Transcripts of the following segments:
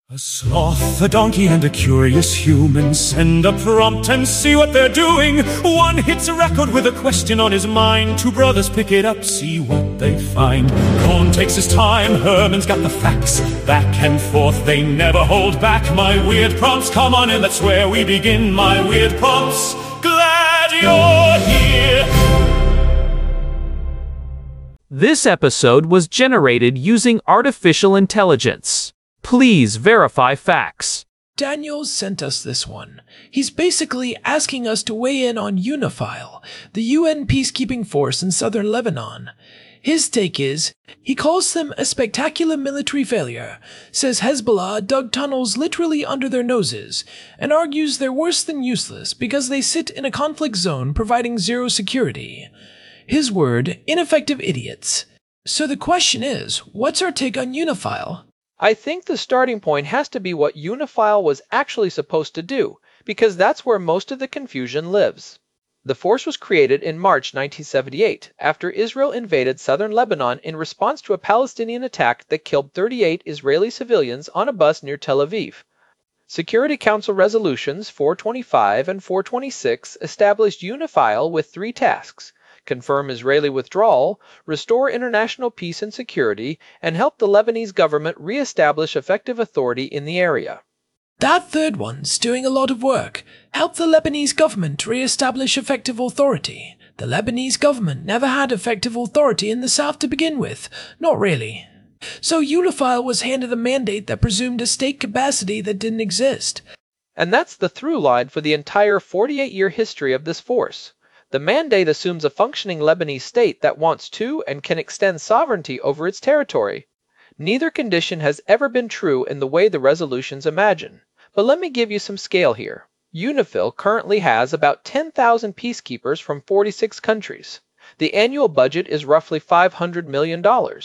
A sloth, a donkey, and a curious human send a prompt and see what they're doing. One hits a record with a question on his mind. Two brothers pick it up, see what they find. Cohn takes his time, Herman's got the facts. Back and forth, they never hold back. My weird prompts, come on in, that's where we begin. My weird prompts, glad you're here. This episode was generated using artificial intelligence. Please verify facts. Daniel sent us this one. He's basically asking us to weigh in on UNIFIL, the UN peacekeeping force in southern Lebanon. His take is, he calls them a spectacular military failure, says Hezbollah dug tunnels literally under their noses, and argues they're worse than useless because they sit in a conflict zone providing zero security. His word, ineffective idiots. So the question is, what's our take on UNIFIL? I think the starting point has to be what UNIFIL was actually supposed to do, because that's where most of the confusion lives. The force was created in March 1978, after Israel invaded southern Lebanon in response to a Palestinian attack that killed 38 Israeli civilians on a bus near Tel Aviv. Security Council resolutions 425 and 426 established UNIFIL with three tasks: confirm Israeli withdrawal, restore international peace and security, and help the Lebanese government re-establish effective authority in the area. That third one's doing a lot of work. Help the Lebanese government re-establish effective authority. The Lebanese government never had effective authority in the south to begin with. Not really. So UNIFIL was handed a mandate that presumed a state capacity that didn't exist. And that's the through line for the entire 48-year history of this force. The mandate assumes a functioning Lebanese state that wants to and can extend sovereignty over its territory. Neither condition has ever been true in the way the resolutions imagine. But let me give you some scale here. UNIFIL currently has about 10,000 peacekeepers from 46 countries. The annual budget is roughly $500 million.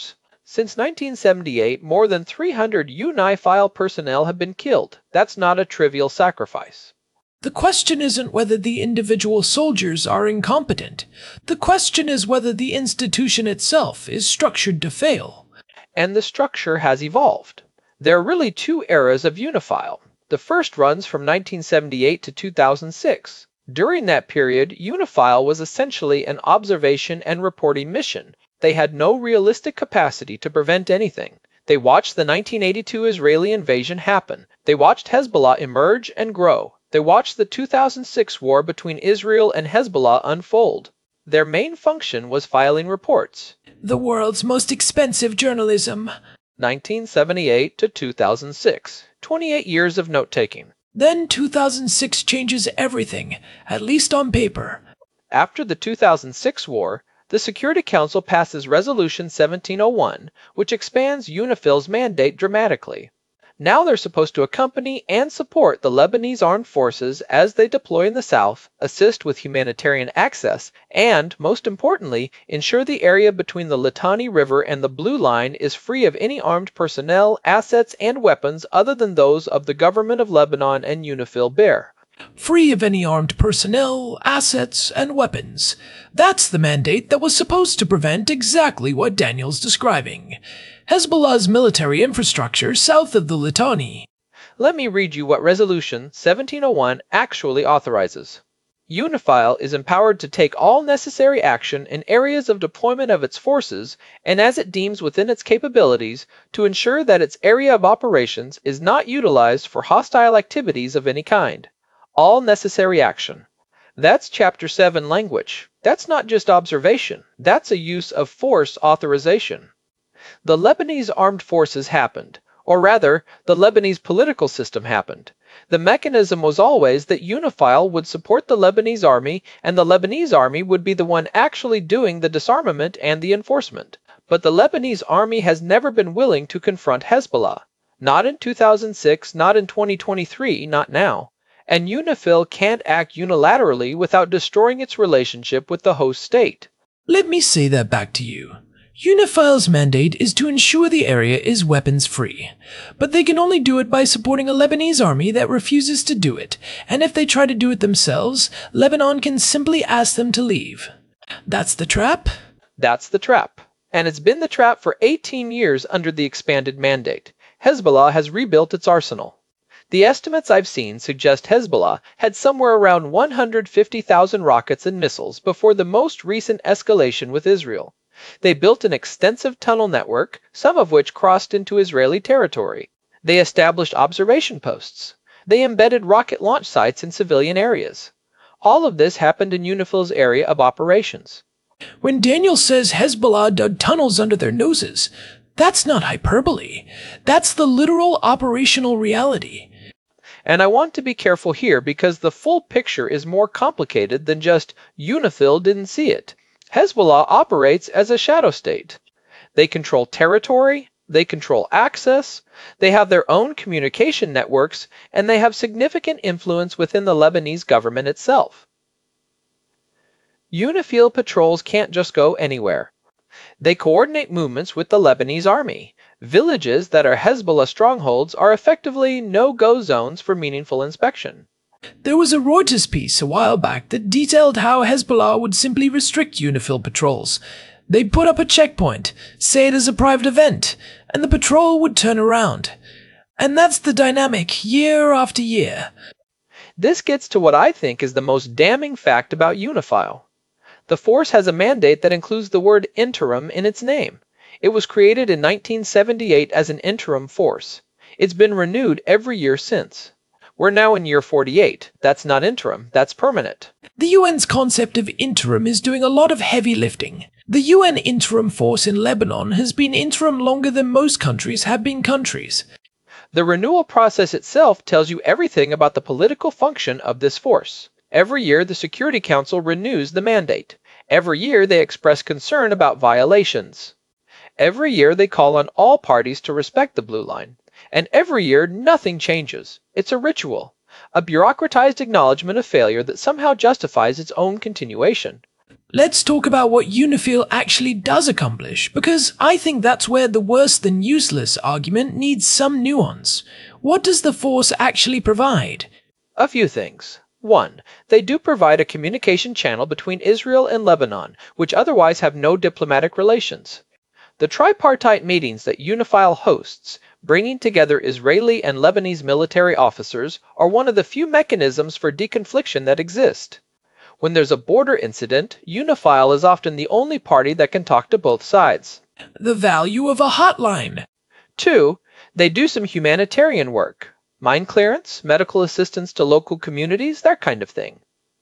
Since 1978, more than 300 UNIFIL personnel have been killed. That's not a trivial sacrifice. The question isn't whether the individual soldiers are incompetent. The question is whether the institution itself is structured to fail. And the structure has evolved. There are really two eras of UNIFIL. The first runs from 1978 to 2006. During that period, UNIFIL was essentially an observation and reporting mission. They had no realistic capacity to prevent anything. They watched the 1982 Israeli invasion happen. They watched Hezbollah emerge and grow. They watched the 2006 war between Israel and Hezbollah unfold. Their main function was filing reports. The world's most expensive journalism. 1978 to 2006. 28 years of note-taking. Then 2006 changes everything, at least on paper. After the 2006 war, the Security Council passes Resolution 1701, which expands UNIFIL's mandate dramatically. Now they're supposed to accompany and support the Lebanese armed forces as they deploy in the south, assist with humanitarian access, and, most importantly, ensure the area between the Litani River and the Blue Line is free of any armed personnel, assets, and weapons other than those of the government of Lebanon and UNIFIL bear. Free of any armed personnel, assets, and weapons. That's the mandate that was supposed to prevent exactly what Daniel's describing. Hezbollah's military infrastructure south of the Litani. Let me read you what Resolution 1701 actually authorizes. UNIFIL is empowered to take all necessary action in areas of deployment of its forces and as it deems within its capabilities to ensure that its area of operations is not utilized for hostile activities of any kind. All necessary action. That's Chapter 7 language. That's not just observation. That's a use of force authorization. The Lebanese armed forces happened, or rather, the Lebanese political system happened. The mechanism was always that UNIFIL would support the Lebanese army, and the Lebanese army would be the one actually doing the disarmament and the enforcement. But the Lebanese army has never been willing to confront Hezbollah. Not in 2006, not in 2023, not now. And UNIFIL can't act unilaterally without destroying its relationship with the host state. Let me say that back to you. UNIFIL's mandate is to ensure the area is weapons-free, but they can only do it by supporting a Lebanese army that refuses to do it, and if they try to do it themselves, Lebanon can simply ask them to leave. That's the trap? That's the trap. And it's been the trap for 18 years under the expanded mandate. Hezbollah has rebuilt its arsenal. The estimates I've seen suggest Hezbollah had somewhere around 150,000 rockets and missiles before the most recent escalation with Israel. They built an extensive tunnel network, some of which crossed into Israeli territory. They established observation posts. They embedded rocket launch sites in civilian areas. All of this happened in UNIFIL's area of operations. When Daniel says Hezbollah dug tunnels under their noses, that's not hyperbole. That's the literal operational reality. And I want to be careful here because the full picture is more complicated than just UNIFIL didn't see it. Hezbollah operates as a shadow state. They control territory, they control access, they have their own communication networks, and they have significant influence within the Lebanese government itself. UNIFIL patrols can't just go anywhere. They coordinate movements with the Lebanese army. Villages that are Hezbollah strongholds are effectively no-go zones for meaningful inspection. There was a Reuters piece a while back that detailed how Hezbollah would simply restrict UNIFIL patrols. They'd put up a checkpoint, say it is a private event, and the patrol would turn around. And that's the dynamic year after year. This gets to what I think is the most damning fact about UNIFIL. The force has a mandate that includes the word interim in its name. It was created in 1978 as an interim force. It's been renewed every year since. We're now in year 48. That's not interim, that's permanent. The UN's concept of interim is doing a lot of heavy lifting. The UN interim force in Lebanon has been interim longer than most countries have been countries. The renewal process itself tells you everything about the political function of this force. Every year, the Security Council renews the mandate. Every year, they express concern about violations. Every year, they call on all parties to respect the blue line. And every year, nothing changes. It's a ritual, a bureaucratized acknowledgement of failure that somehow justifies its own continuation. Let's talk about what UNIFIL actually does accomplish, because I think that's where the worse than useless argument needs some nuance. What does the force actually provide? A few things. 1. They do provide a communication channel between Israel and Lebanon, which otherwise have no diplomatic relations. The tripartite meetings that UNIFIL hosts, bringing together Israeli and Lebanese military officers, are one of the few mechanisms for deconfliction that exist. When there's a border incident, UNIFIL is often the only party that can talk to both sides. The value of a hotline. 2. They do some humanitarian work. Mine clearance, medical assistance to local communities, that kind of thing.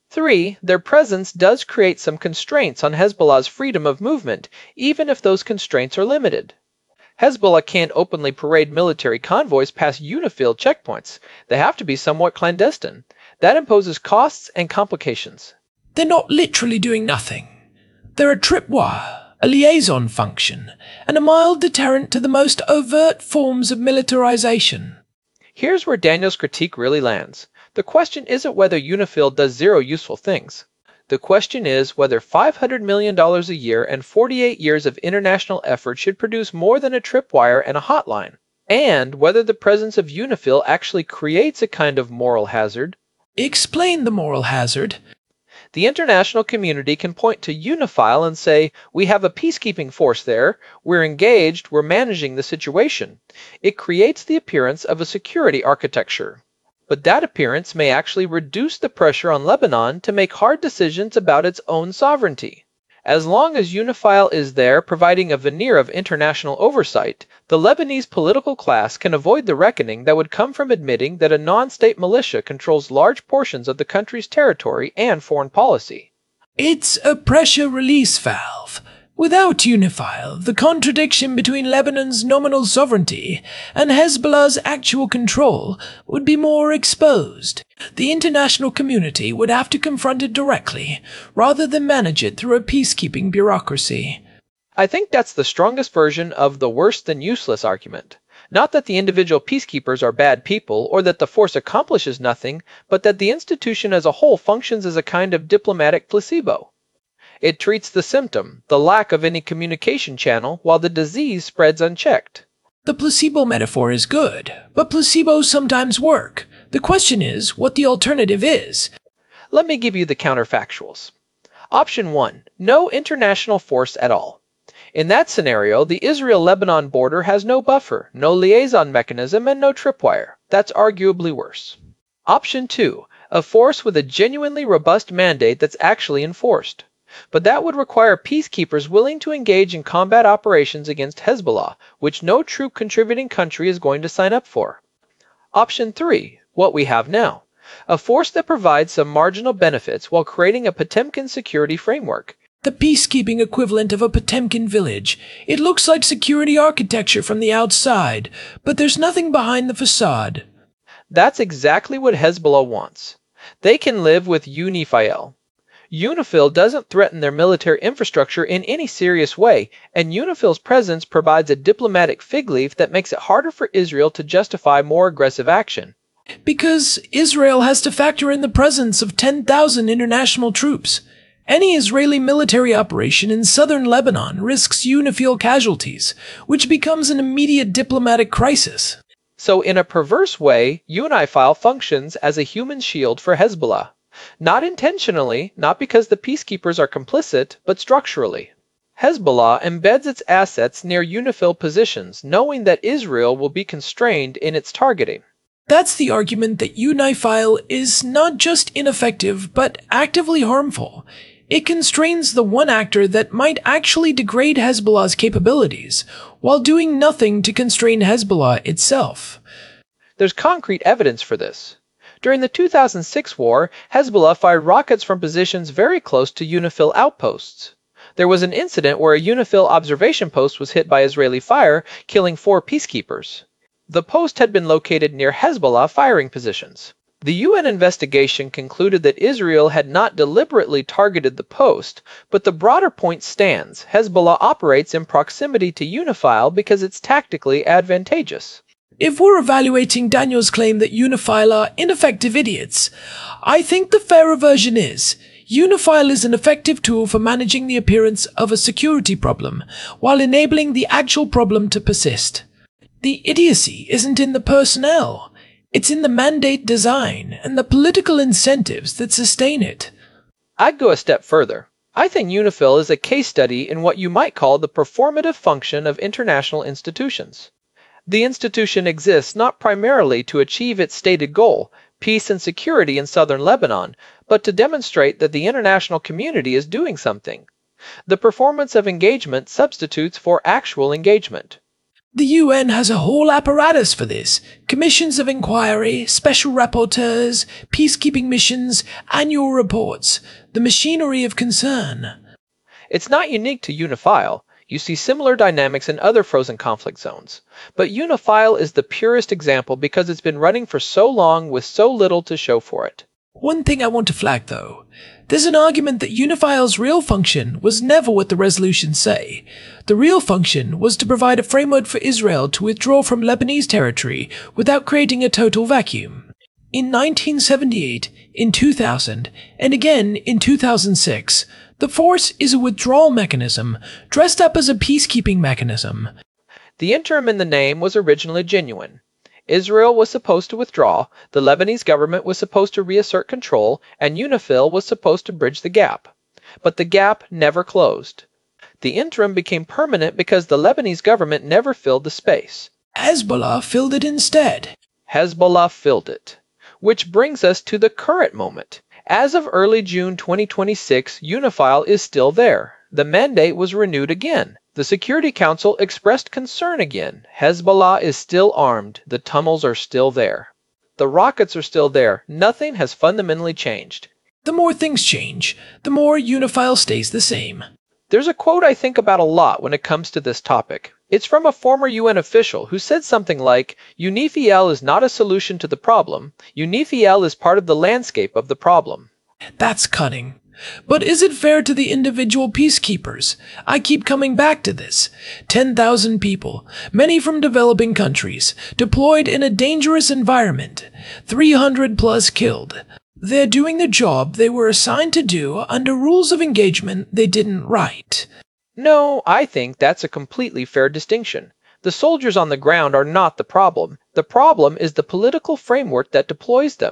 3. Their presence does create some constraints on Hezbollah's freedom of movement, even if those constraints are limited. Hezbollah can't openly parade military convoys past UNIFIL checkpoints. They have to be somewhat clandestine. That imposes costs and complications. They're not literally doing nothing. They're a tripwire, a liaison function, and a mild deterrent to the most overt forms of militarization. Here's where Daniel's critique really lands. The question isn't whether UNIFIL does zero useful things. The question is whether $500 million a year and 48 years of international effort should produce more than a tripwire and a hotline, and whether the presence of UNIFIL actually creates a kind of moral hazard. Explain the moral hazard. The international community can point to UNIFIL and say, we have a peacekeeping force there, we're engaged, we're managing the situation. It creates the appearance of a security architecture. But that appearance may actually reduce the pressure on Lebanon to make hard decisions about its own sovereignty. As long as UNIFIL is there providing a veneer of international oversight, the Lebanese political class can avoid the reckoning that would come from admitting that a non-state militia controls large portions of the country's territory and foreign policy. It's a pressure release valve. Without UNIFIL, the contradiction between Lebanon's nominal sovereignty and Hezbollah's actual control would be more exposed. The international community would have to confront it directly, rather than manage it through a peacekeeping bureaucracy. I think that's the strongest version of the worse than useless argument. Not that the individual peacekeepers are bad people or that the force accomplishes nothing, but that the institution as a whole functions as a kind of diplomatic placebo. It treats the symptom, the lack of any communication channel, while the disease spreads unchecked. The placebo metaphor is good, but placebos sometimes work. The question is what the alternative is. Let me give you the counterfactuals. Option 1. No international force at all. In that scenario, the Israel-Lebanon border has no buffer, no liaison mechanism, and no tripwire. That's arguably worse. Option 2. A force with a genuinely robust mandate that's actually enforced. But that would require peacekeepers willing to engage in combat operations against Hezbollah, which no troop contributing country is going to sign up for. Option 3. What we have now. A force that provides some marginal benefits while creating a Potemkin security framework. The peacekeeping equivalent of a Potemkin village. It looks like security architecture from the outside, but there's nothing behind the facade. That's exactly what Hezbollah wants. They can live with UNIFIL. UNIFIL doesn't threaten their military infrastructure in any serious way, and UNIFIL's presence provides a diplomatic fig leaf that makes it harder for Israel to justify more aggressive action. Because Israel has to factor in the presence of 10,000 international troops. Any Israeli military operation in southern Lebanon risks UNIFIL casualties, which becomes an immediate diplomatic crisis. So in a perverse way, UNIFIL functions as a human shield for Hezbollah. Not intentionally, not because the peacekeepers are complicit, but structurally. Hezbollah embeds its assets near UNIFIL positions, knowing that Israel will be constrained in its targeting. That's the argument that UNIFIL is not just ineffective, but actively harmful. It constrains the one actor that might actually degrade Hezbollah's capabilities, while doing nothing to constrain Hezbollah itself. There's concrete evidence for this. During the 2006 war, Hezbollah fired rockets from positions very close to UNIFIL outposts. There was an incident where a UNIFIL observation post was hit by Israeli fire, killing 4 peacekeepers. The post had been located near Hezbollah firing positions. The UN investigation concluded that Israel had not deliberately targeted the post, but the broader point stands. Hezbollah operates in proximity to UNIFIL because it's tactically advantageous. If we're evaluating Daniel's claim that UNIFIL are ineffective idiots, I think the fairer version is UNIFIL is an effective tool for managing the appearance of a security problem, while enabling the actual problem to persist. The idiocy isn't in the personnel. It's in the mandate design and the political incentives that sustain it. I'd go a step further. I think UNIFIL is a case study in what you might call the performative function of international institutions. The institution exists not primarily to achieve its stated goal, peace and security in southern Lebanon, but to demonstrate that the international community is doing something. The performance of engagement substitutes for actual engagement. The UN has a whole apparatus for this. Commissions of inquiry, special rapporteurs, peacekeeping missions, annual reports. The machinery of concern. It's not unique to UNIFIL. You see similar dynamics in other frozen conflict zones. But UNIFIL is the purest example because it's been running for so long with so little to show for it. One thing I want to flag though. There's an argument that UNIFIL's real function was never what the resolutions say. The real function was to provide a framework for Israel to withdraw from Lebanese territory without creating a total vacuum. In 1978, in 2000, and again in 2006, the force is a withdrawal mechanism dressed up as a peacekeeping mechanism. The interim in the name was originally genuine. Israel was supposed to withdraw, the Lebanese government was supposed to reassert control, and UNIFIL was supposed to bridge the gap. But the gap never closed. The interim became permanent because the Lebanese government never filled the space. Hezbollah filled it instead. Hezbollah filled it. Which brings us to the current moment. As of early June 2026, UNIFIL is still there. The mandate was renewed again. The Security Council expressed concern again. Hezbollah is still armed. The tunnels are still there. The rockets are still there. Nothing has fundamentally changed. The more things change, the more UNIFIL stays the same. There's a quote I think about a lot when it comes to this topic. It's from a former UN official who said something like, UNIFIL is not a solution to the problem. UNIFIL is part of the landscape of the problem. That's cutting. But is it fair to the individual peacekeepers? I keep coming back to this. 10,000 people, many from developing countries, deployed in a dangerous environment. 300 plus killed. They're doing the job they were assigned to do under rules of engagement they didn't write. No, I think that's a completely fair distinction. The soldiers on the ground are not the problem. The problem is the political framework that deploys them.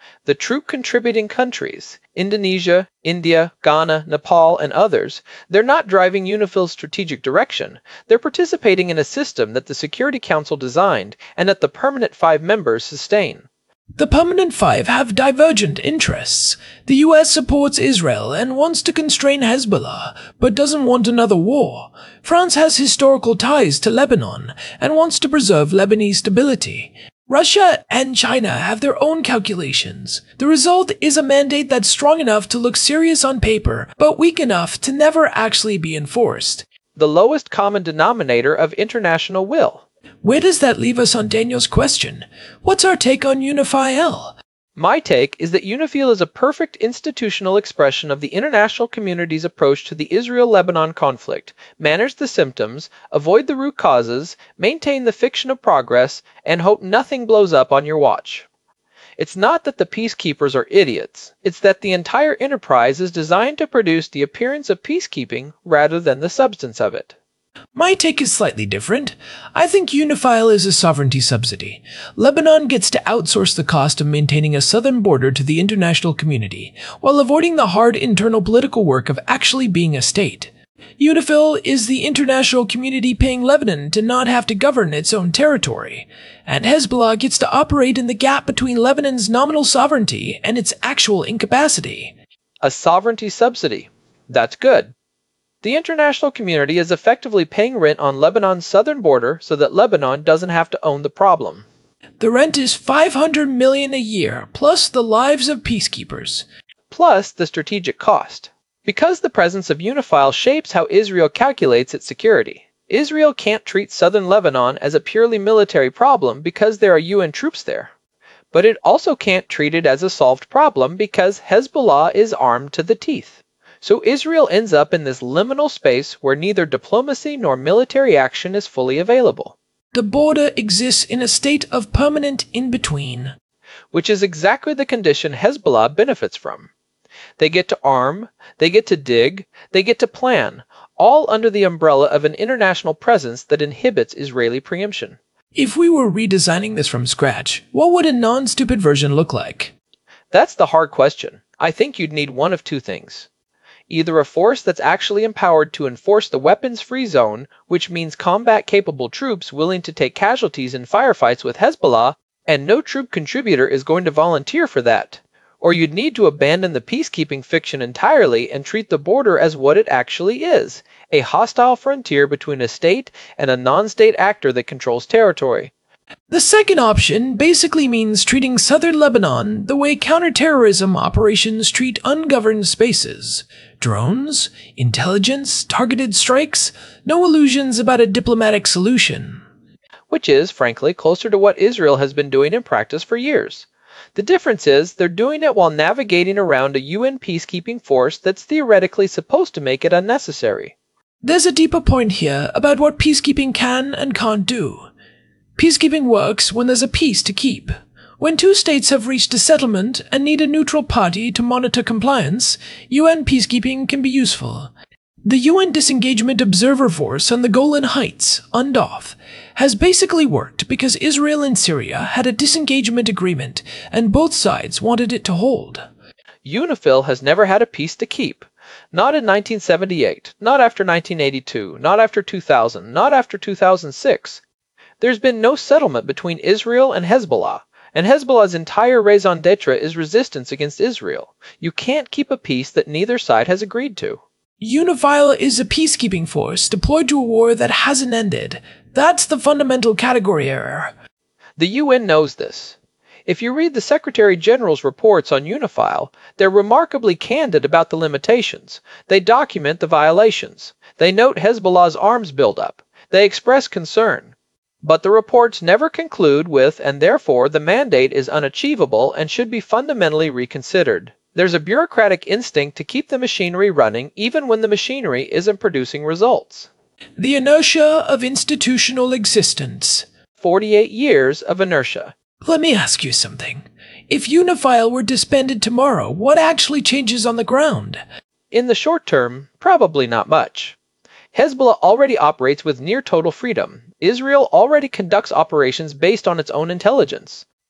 The troop contributing countries, Indonesia, India, Ghana, Nepal, and others, they're not driving UNIFIL's strategic direction. They're participating in a system that the Security Council designed and that the permanent 5 members sustain. The Permanent Five have divergent interests. The US supports Israel and wants to constrain Hezbollah, but doesn't want another war. France has historical ties to Lebanon and wants to preserve Lebanese stability. Russia and China have their own calculations. The result is a mandate that's strong enough to look serious on paper, but weak enough to never actually be enforced. The lowest common denominator of international will. Where does that leave us on Daniel's question? What's our take on UNIFIL? My take is that UNIFIL is a perfect institutional expression of the international community's approach to the Israel-Lebanon conflict: manage the symptoms, avoid the root causes, maintain the fiction of progress, and hope nothing blows up on your watch. It's not that the peacekeepers are idiots, it's that the entire enterprise is designed to produce the appearance of peacekeeping rather than the substance of it. My take is slightly different. I think UNIFIL is a sovereignty subsidy. Lebanon gets to outsource the cost of maintaining a southern border to the international community, while avoiding the hard internal political work of actually being a state. UNIFIL is the international community paying Lebanon to not have to govern its own territory, and Hezbollah gets to operate in the gap between Lebanon's nominal sovereignty and its actual incapacity. A sovereignty subsidy. That's good. The international community is effectively paying rent on Lebanon's southern border so that Lebanon doesn't have to own the problem. The rent is $500 million a year, plus the lives of peacekeepers. Plus the strategic cost. Because the presence of UNIFIL shapes how Israel calculates its security. Israel can't treat southern Lebanon as a purely military problem because there are UN troops there. But it also can't treat it as a solved problem because Hezbollah is armed to the teeth. So Israel ends up in this liminal space where neither diplomacy nor military action is fully available. The border exists in a state of permanent in-between. Which is exactly the condition Hezbollah benefits from. They get to arm, they get to dig, they get to plan, all under the umbrella of an international presence that inhibits Israeli preemption. If we were redesigning this from scratch, what would a non-stupid version look like? That's the hard question. I think you'd need one of two things. Either a force that's actually empowered to enforce the weapons-free zone, which means combat-capable troops willing to take casualties in firefights with Hezbollah, and no troop contributor is going to volunteer for that. Or you'd need to abandon the peacekeeping fiction entirely and treat the border as what it actually is, a hostile frontier between a state and a non-state actor that controls territory. The second option basically means treating southern Lebanon the way counterterrorism operations treat ungoverned spaces. Drones, intelligence, targeted strikes, no illusions about a diplomatic solution. Which is, frankly, closer to what Israel has been doing in practice for years. The difference is they're doing it while navigating around a UN peacekeeping force that's theoretically supposed to make it unnecessary. There's a deeper point here about what peacekeeping can and can't do. Peacekeeping works when there's a peace to keep. When two states have reached a settlement and need a neutral party to monitor compliance, UN peacekeeping can be useful. The UN Disengagement Observer Force on the Golan Heights, UNDOF, has basically worked because Israel and Syria had a disengagement agreement and both sides wanted it to hold. UNIFIL has never had a peace to keep. Not in 1978, not after 1982, not after 2000, not after 2006. There's been no settlement between Israel and Hezbollah's entire raison d'etre is resistance against Israel. You can't keep a peace that neither side has agreed to. UNIFIL is a peacekeeping force deployed to a war that hasn't ended. That's the fundamental category error. The UN knows this. If you read the Secretary General's reports on UNIFIL, they're remarkably candid about the limitations. They document the violations. They note Hezbollah's arms buildup. They express concern. But the reports never conclude with, and therefore the mandate is unachievable and should be fundamentally reconsidered. There's a bureaucratic instinct to keep the machinery running even when the machinery isn't producing results. The inertia of institutional existence. 48 years of inertia. Let me ask you something. If UNIFIL were disbanded tomorrow, what actually changes on the ground? In the short term, probably not much. Hezbollah already operates with near total freedom. Israel already conducts operations based on its own intelligence.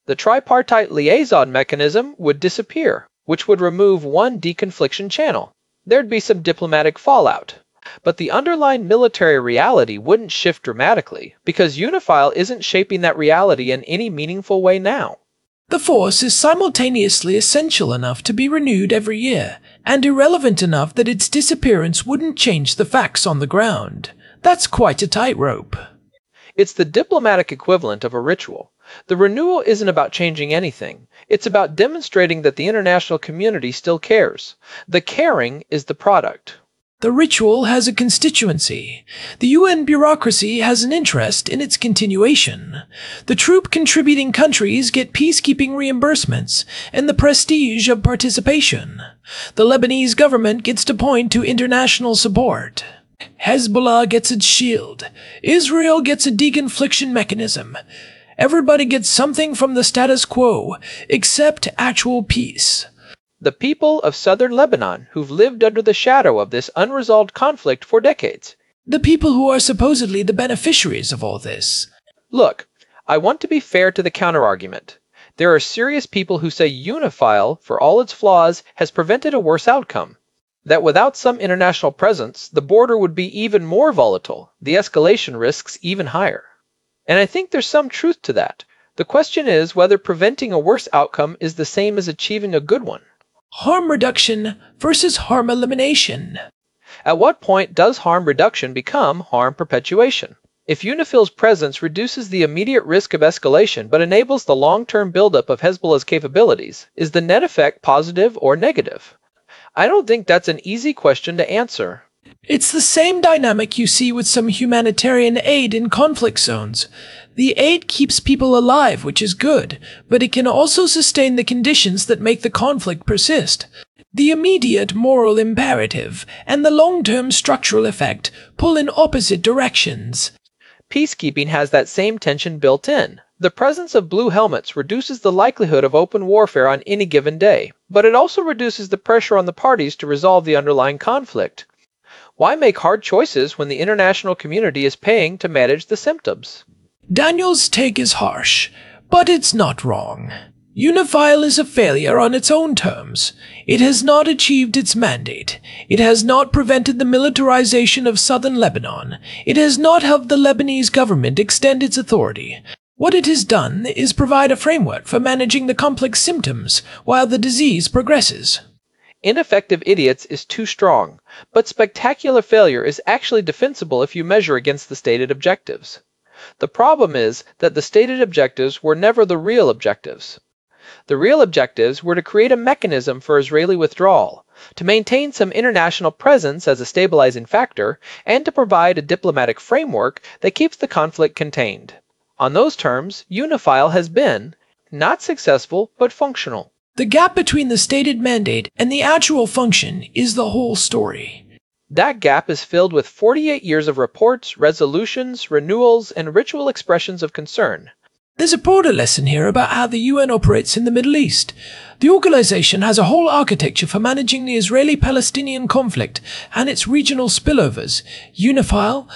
The tripartite liaison mechanism would disappear, which would remove one deconfliction channel. There'd be some diplomatic fallout. But the underlying military reality wouldn't shift dramatically, because UNIFIL isn't shaping that reality in any meaningful way now. The force is simultaneously essential enough to be renewed every year, and irrelevant enough that its disappearance wouldn't change the facts on the ground. That's quite a tightrope. It's the diplomatic equivalent of a ritual. The renewal isn't about changing anything. It's about demonstrating that the international community still cares. The caring is the product. The ritual has a constituency. The UN bureaucracy has an interest in its continuation. The troop-contributing countries get peacekeeping reimbursements and the prestige of participation. The Lebanese government gets to point to international support. Hezbollah gets its shield. Israel gets a deconfliction mechanism. Everybody gets something from the status quo, except actual peace. The people of southern Lebanon who've lived under the shadow of this unresolved conflict for decades. The people who are supposedly the beneficiaries of all this. Look, I want to be fair to the counterargument. There are serious people who say UNIFIL, for all its flaws, has prevented a worse outcome. That without some international presence, the border would be even more volatile, the escalation risks even higher. And I think there's some truth to that. The question is whether preventing a worse outcome is the same as achieving a good one. Harm reduction versus harm elimination. At what point does harm reduction become harm perpetuation? If UNIFIL's presence reduces the immediate risk of escalation but enables the long-term buildup of Hezbollah's capabilities, is the net effect positive or negative? I don't think that's an easy question to answer. It's the same dynamic you see with some humanitarian aid in conflict zones. The aid keeps people alive, which is good, but it can also sustain the conditions that make the conflict persist. The immediate moral imperative and the long-term structural effect pull in opposite directions. Peacekeeping has that same tension built in. The presence of blue helmets reduces the likelihood of open warfare on any given day, but it also reduces the pressure on the parties to resolve the underlying conflict. Why make hard choices when the international community is paying to manage the symptoms? Daniel's take is harsh, but it's not wrong. UNIFIL is a failure on its own terms. It has not achieved its mandate. It has not prevented the militarization of southern Lebanon. It has not helped the Lebanese government extend its authority. What it has done is provide a framework for managing the complex symptoms while the disease progresses. Ineffective idiots is too strong, but spectacular failure is actually defensible if you measure against the stated objectives. The problem is that the stated objectives were never the real objectives. The real objectives were to create a mechanism for Israeli withdrawal, to maintain some international presence as a stabilizing factor, and to provide a diplomatic framework that keeps the conflict contained. On those terms, UNIFIL has been, not successful, but functional. The gap between the stated mandate and the actual function is the whole story. That gap is filled with 48 years of reports, resolutions, renewals, and ritual expressions of concern. There's a broader lesson here about how the UN operates in the Middle East. The organization has a whole architecture for managing the Israeli-Palestinian conflict and its regional spillovers. UNIFIL,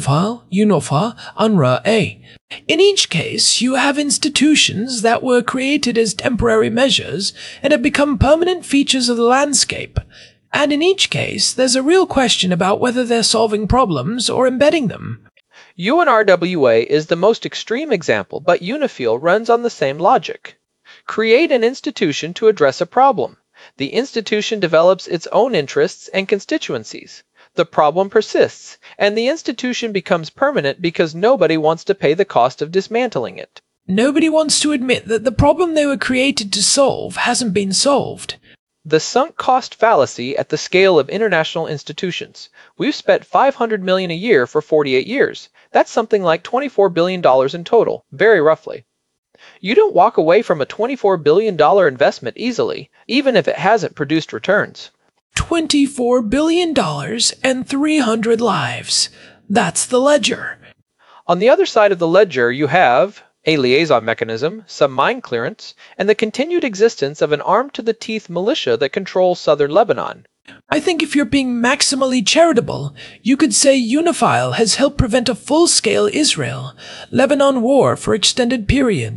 UNOFA, UNRWA. In each case, you have institutions that were created as temporary measures and have become permanent features of the landscape. And in each case, there's a real question about whether they're solving problems or embedding them. UNRWA is the most extreme example, but UNIFIL runs on the same logic. Create an institution to address a problem. The institution develops its own interests and constituencies. The problem persists, and the institution becomes permanent because nobody wants to pay the cost of dismantling it. Nobody wants to admit that the problem they were created to solve hasn't been solved. The sunk cost fallacy at the scale of international institutions. We've spent $500 million a year for 48 years. That's something like $24 billion in total, very roughly. You don't walk away from a $24 billion investment easily, even if it hasn't produced returns. $24 billion and 300 lives. That's the ledger. On the other side of the ledger, you have a liaison mechanism, some mine clearance, and the continued existence of an armed-to-the-teeth militia that controls southern Lebanon. I think if you're being maximally charitable, you could say UNIFIL has helped prevent a full-scale Israel-Lebanon war for extended periods.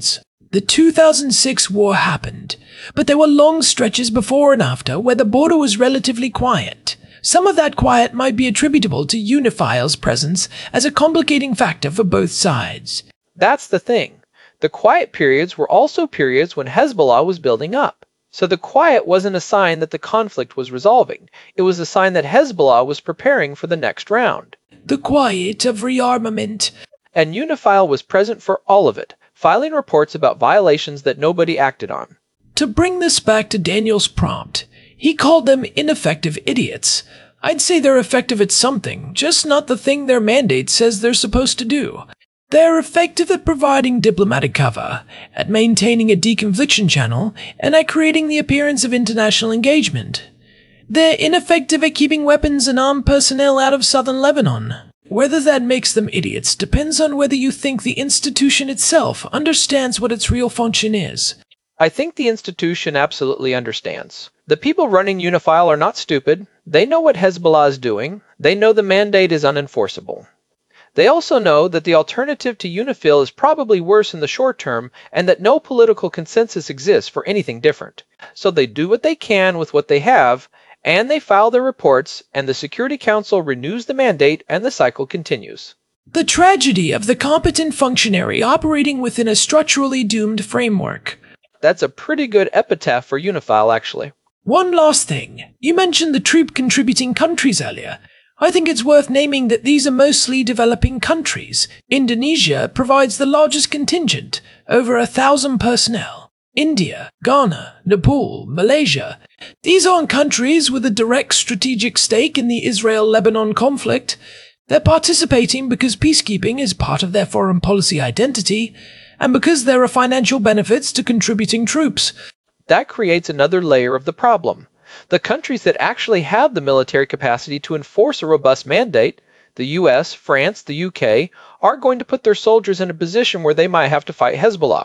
The 2006 war happened, but there were long stretches before and after where the border was relatively quiet. Some of that quiet might be attributable to Uniphile's presence as a complicating factor for both sides. That's the thing. The quiet periods were also periods when Hezbollah was building up. So the quiet wasn't a sign that the conflict was resolving. It was a sign that Hezbollah was preparing for the next round. The quiet of rearmament. And Unifile was present for all of it, filing reports about violations that nobody acted on. To bring this back to Daniel's prompt, he called them ineffective idiots. I'd say they're effective at something, just not the thing their mandate says they're supposed to do. They're effective at providing diplomatic cover, at maintaining a deconfliction channel, and at creating the appearance of international engagement. They're ineffective at keeping weapons and armed personnel out of southern Lebanon. Whether that makes them idiots depends on whether you think the institution itself understands what its real function is. I think the institution absolutely understands. The people running Unifile are not stupid. They know what Hezbollah is doing. They know the mandate is unenforceable. They also know that the alternative to Unifil is probably worse in the short term and that no political consensus exists for anything different. So they do what they can with what they have, and they file their reports, and the Security Council renews the mandate and the cycle continues. The tragedy of the competent functionary operating within a structurally doomed framework. That's a pretty good epitaph for Unifile, actually. One last thing. You mentioned the troop-contributing countries earlier. I think it's worth naming that these are mostly developing countries. Indonesia provides the largest contingent, over 1,000 personnel. India, Ghana, Nepal, Malaysia. These aren't countries with a direct strategic stake in the Israel-Lebanon conflict. They're participating because peacekeeping is part of their foreign policy identity, and because there are financial benefits to contributing troops. That creates another layer of the problem. The countries that actually have the military capacity to enforce a robust mandate, the US, France, the UK, are going to put their soldiers in a position where they might have to fight Hezbollah.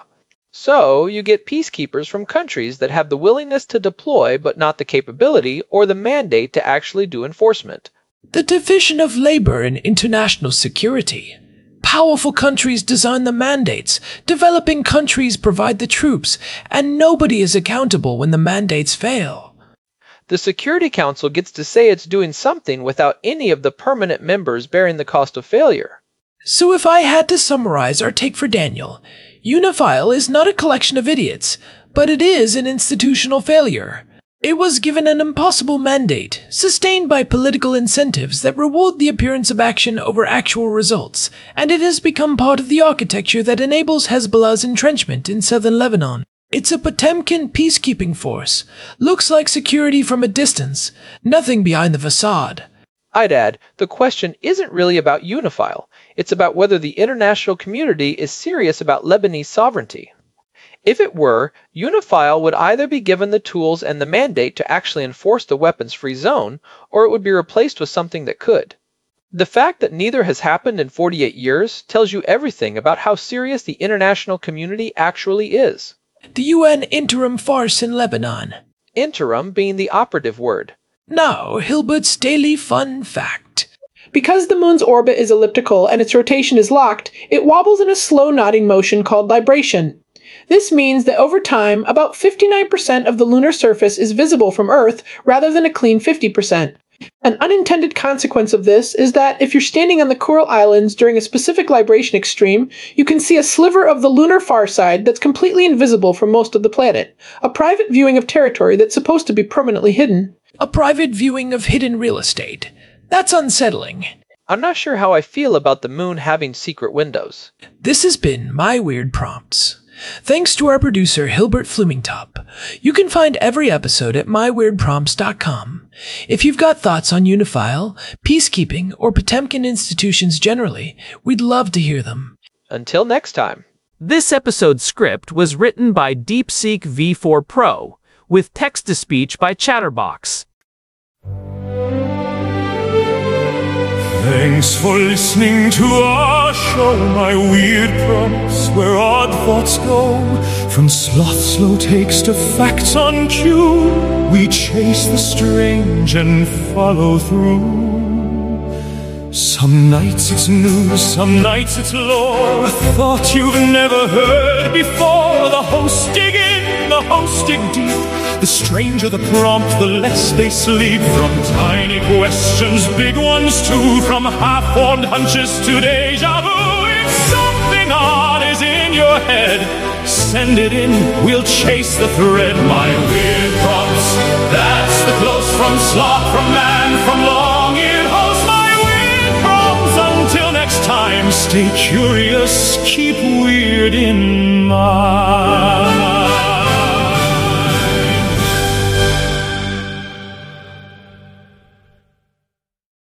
So you get peacekeepers from countries that have the willingness to deploy but not the capability or the mandate to actually do enforcement. The division of labor in international security. Powerful countries design the mandates, developing countries provide the troops, and nobody is accountable when the mandates fail. The Security Council gets to say it's doing something without any of the permanent members bearing the cost of failure. So if I had to summarize our take for Daniel, Unifile is not a collection of idiots, but it is an institutional failure. It was given an impossible mandate, sustained by political incentives that reward the appearance of action over actual results, and it has become part of the architecture that enables Hezbollah's entrenchment in southern Lebanon. It's a Potemkin peacekeeping force. Looks like security from a distance, nothing behind the facade. I'd add, the question isn't really about Unifile. It's about whether the international community is serious about Lebanese sovereignty. If it were, Unifile would either be given the tools and the mandate to actually enforce the weapons-free zone, or it would be replaced with something that could. The fact that neither has happened in 48 years tells you everything about how serious the international community actually is. The UN interim farce in Lebanon. Interim being the operative word. Now, Hilbert's daily fun fact. Because the moon's orbit is elliptical and its rotation is locked, it wobbles in a slow nodding motion called libration. This means that over time, about 59% of the lunar surface is visible from Earth rather than a clean 50%. An unintended consequence of this is that if you're standing on the Coral Islands during a specific libration extreme, you can see a sliver of the lunar far side that's completely invisible from most of the planet, a private viewing of territory that's supposed to be permanently hidden. A private viewing of hidden real estate. That's unsettling. I'm not sure how I feel about the moon having secret windows. This has been My Weird Prompts. Thanks to our producer, Hilbert Flumingtop. You can find every episode at myweirdprompts.com. If you've got thoughts on Unifile, peacekeeping, or Potemkin institutions generally, we'd love to hear them. Until next time. This episode's script was written by DeepSeek V4 Pro, with text-to-speech by Chatterbox. Thanks for listening to our show, My Weird Prompts, where odd thoughts go. From sloth slow takes to facts on cue, we chase the strange and follow through. Some nights it's news, some nights it's lore, a thought you've never heard before. The hosts dig in, the hosts dig deep. The stranger the prompt, the less they sleep. From tiny questions, big ones too, from half-formed hunches to deja vu. If something odd is in your head, send it in, we'll chase the thread. My weird prompts, that's the close from sloth, from man, from long-eared host. My weird prompts, until next time, stay curious, keep weird in mind.